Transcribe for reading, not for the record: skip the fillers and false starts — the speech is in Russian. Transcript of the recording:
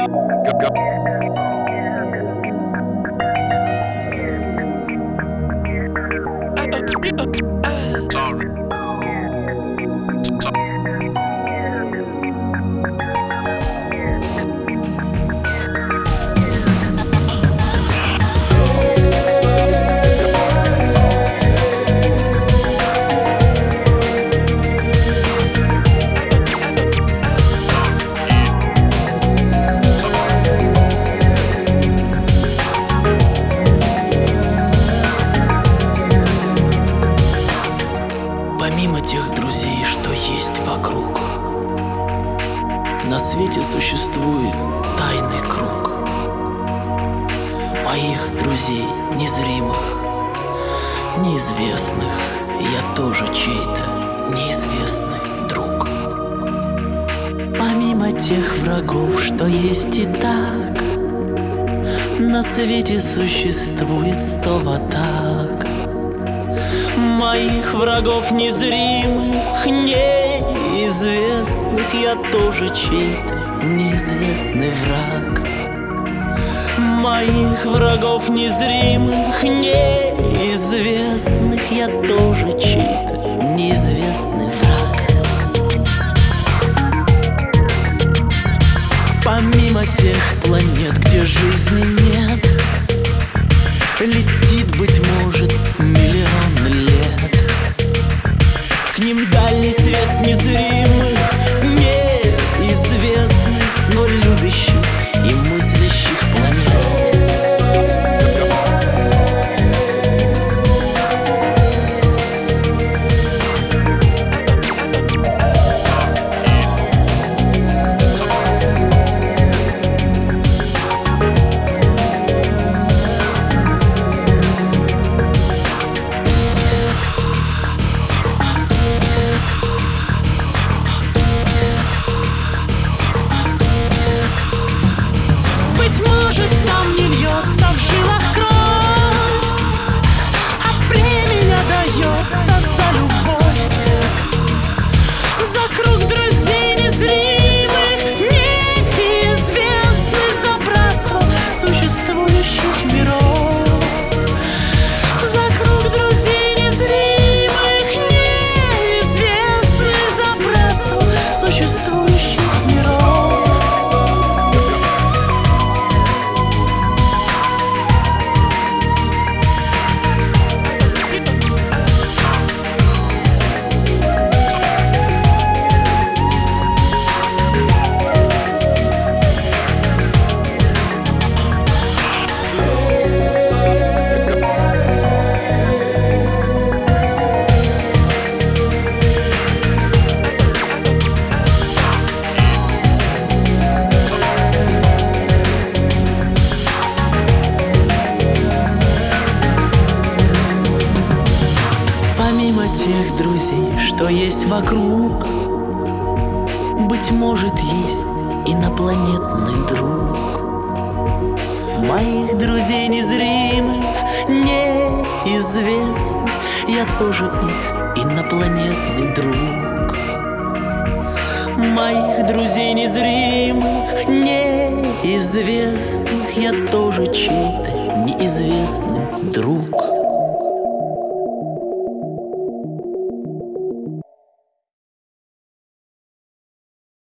Помимо тех друзей, что есть вокруг, на свете существует тайный круг моих друзей незримых, неизвестных. Я тоже чей-то неизвестный друг. Помимо тех врагов, что есть и так, на свете существует 100 атак моих врагов незримых, неизвестных. Я тоже чей-то неизвестный враг. Моих врагов незримых, неизвестных. Я тоже чей-то неизвестный враг. Помимо тех планет, где жизни нет, летит, быть может, миллион лет. К ним дальний свет незримых, неизвестных, но любящих и мыслящих планет. Быть может, нам не льется в жилах кровь, а племя дается за любовь, за круг друзей незримых, неизвестных, за братство существующих миров, за круг друзей незримых, неизвестных, за братство существующих миров. Помимо тех друзей, что есть вокруг, быть может, есть инопланетный друг. Моих друзей незримых, неизвестных, я тоже их инопланетный друг. Моих друзей незримых, неизвестных, я тоже чей-то неизвестный друг.